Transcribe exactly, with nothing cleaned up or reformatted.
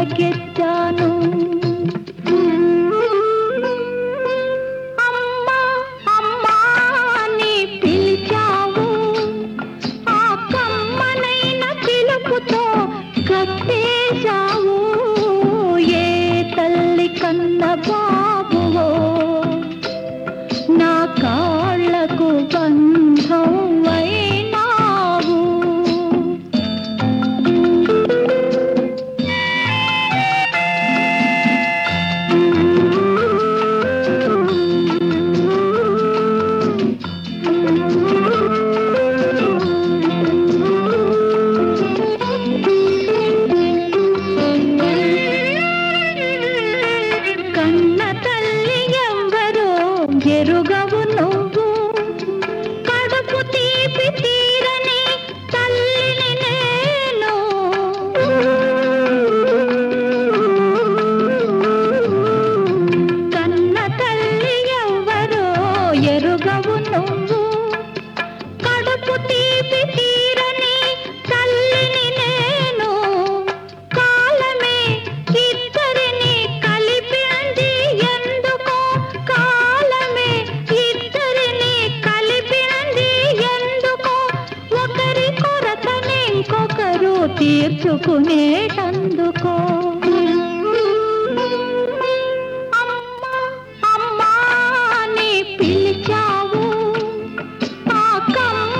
మొలకెత్తాను. అమ్మా అమ్మా అని పిలిచావు, ఆ కమ్మనైన పిలుపుతో కట్టేశావు. ఏ తల్లి కన్న బాబువో నా కాళ్ళకు బంధం అయినావు. కన్న తల్లి ఎవరో ఎరుగవు నువ్వు, కడుపు తీపి తీరని తల్లిని నేను. కన్న తల్లి ఎవరో ఎరుగవు నువ్వు, కడుపు తీపి తీరని తల్లిని నేను. కాలమే ఇద్దరిని కలిపింది ఎందుకో, కాలమే ఇద్దరిని కలిపింది ఎందుకో, ఒకరి కొరతని ఇంకొకరు తీర్చుకునేటందుకో. అమ్మా అమ్మా అని పిలిచావు, ఆ కమ్మ